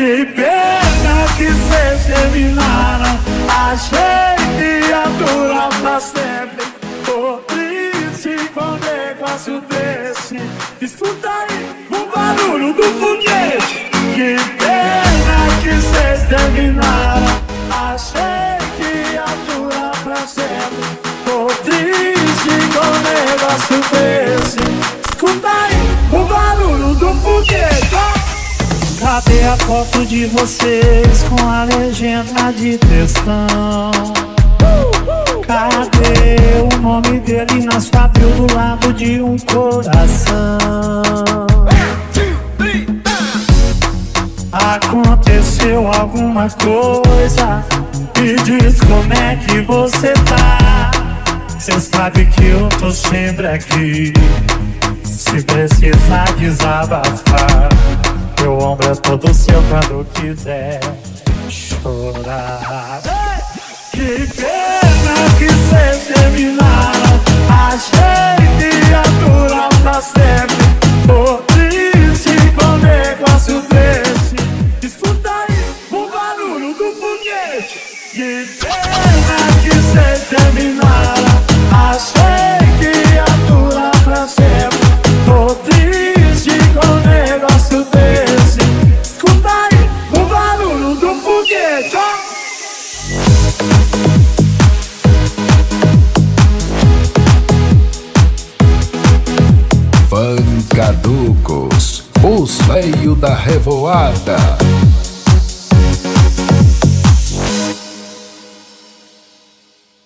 Que pena que cês terminaram. Achei que ia durar pra sempre. Tô triste com um negócio desse. Escuta aí o barulho do foguete. Que pena que cês terminaram. Achei que ia durar pra sempre. Tô triste com um negócio desse. Escuta aí o barulho do foguete. Cadê a foto de vocês com a legenda de textão? Cadê o nome dele na sua bio do lado de um coração? Aconteceu alguma coisa? Me diz como é que você tá. Cê sabe que eu tô sempre aqui. Se precisar desabafar, meu ombro é todo seu quando quiser chorar. Que pena que cês terminaram. Achei que ia durar pra sempre. Tô triste com um negócio desse. Escuta aí o barulho do foguete. Que pena que cês terminaram. Achei que ia durar pra sempre. Tô triste com um negócio desse. Escuta aí o barulho do foguete. Vancaducos, os veio da revoada.